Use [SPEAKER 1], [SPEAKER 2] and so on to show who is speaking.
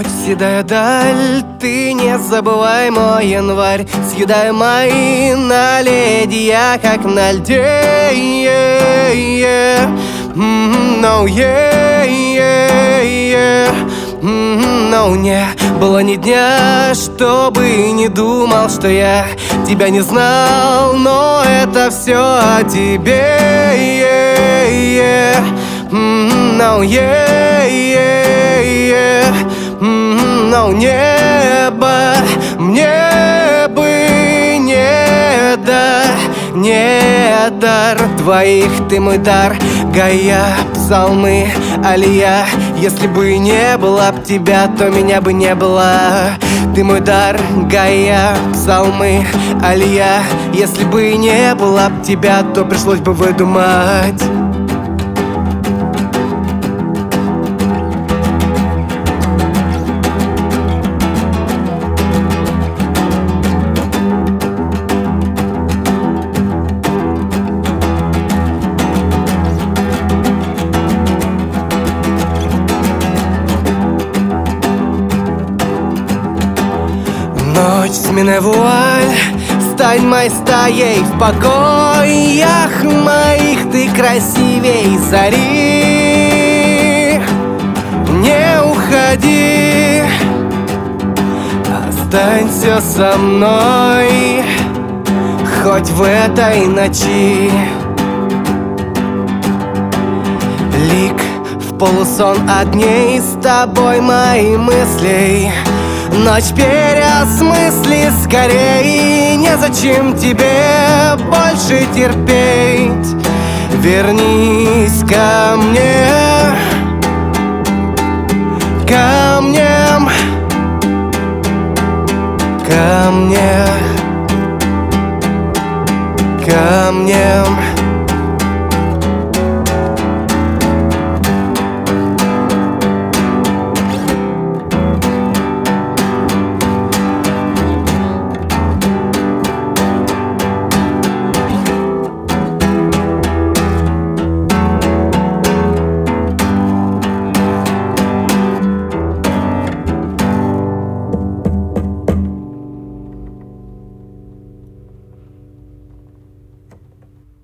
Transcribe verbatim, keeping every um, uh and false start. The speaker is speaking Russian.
[SPEAKER 1] Ночь, седая даль, ты не забывай мой январь. Съедаю мои наледья, как на льде. yeah, yeah. Mm-hmm, no, yeah, yeah, yeah. Mm-hmm, no, не было ни дня, чтобы не думал, что я тебя не знал. Но это все о тебе. yeah, yeah. Mm-hmm, no, yeah, yeah, yeah. Mm-hmm, no, небо мне бы не дар, не дар двоих, ты мой дар. Гая, псалмы, алия. Если бы не было б тебя, то меня бы не было. Ты мой дар, Гая, псалмы, алия. Если бы не было б тебя, то пришлось бы выдумать. Ночь, сменная вуаль, стань моей стаей. В покоях моих ты красивей зари. Не уходи, останься со мной хоть в этой ночи. Лик в полусон от дней, с тобой мои мысли. Ночь переосмысли скорей, незачем тебе больше терпеть. Вернись ко мне, ко мне, ко мне, ко мне.